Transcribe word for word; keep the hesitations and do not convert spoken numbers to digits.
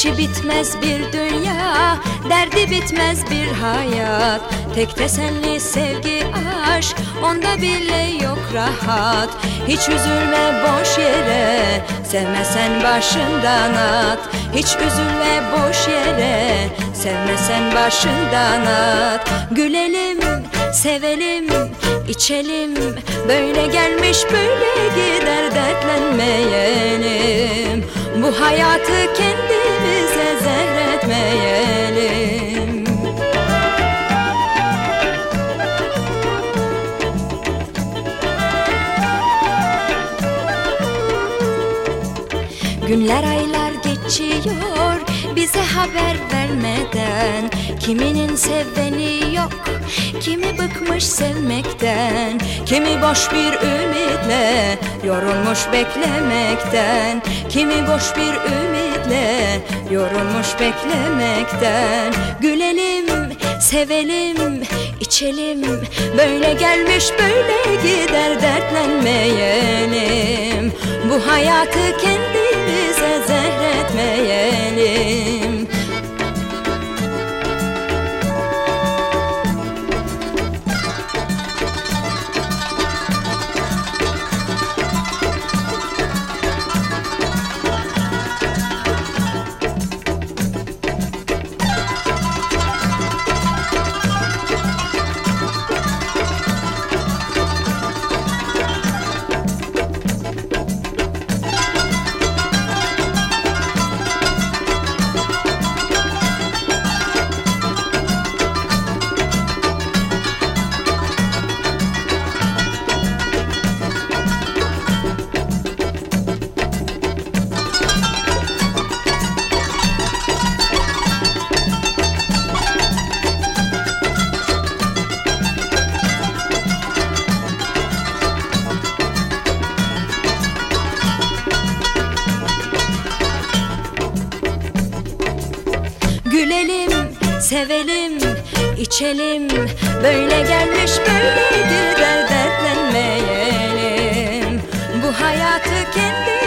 İşi bitmez bir dünya, derdi bitmez bir hayat. Tek teselli sevgi, aşk, onda bile yok rahat. Hiç üzülme boş yere, sevmesen başından at. Hiç üzülme boş yere, sevmesen başından at. Gülelim, sevelim, içelim, böyle gelmiş böyle gider, dertlenmeyelim. Bu hayatı kendimize zehretmeyelim. Günler aylar geçiyor bize haber vermeden. Kiminin seveni yok, kimi bıkmış sevmekten. Kimi boş bir ümitle yorulmuş beklemekten. Kimi boş bir ümitle yorulmuş beklemekten. Gülelim, sevelim, içelim, böyle gelmiş böyle gider, dertlenmeyelim. Bu hayatı kendimize zehretmeyelim. Gülelim, sevelim, içelim, böyle gelmiş böyle gider, dertlenmeyelim. Bu hayatı kendi